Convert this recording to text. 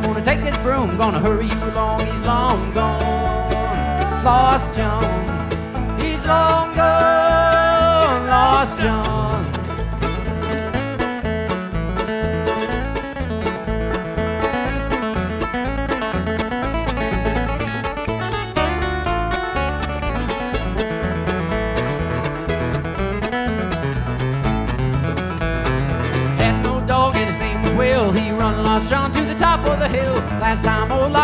gonna take this broom, gonna hurry you along. He's long gone, Lost John. He's long gone, Lost John. He run Lost John to the top of the hill. Last time old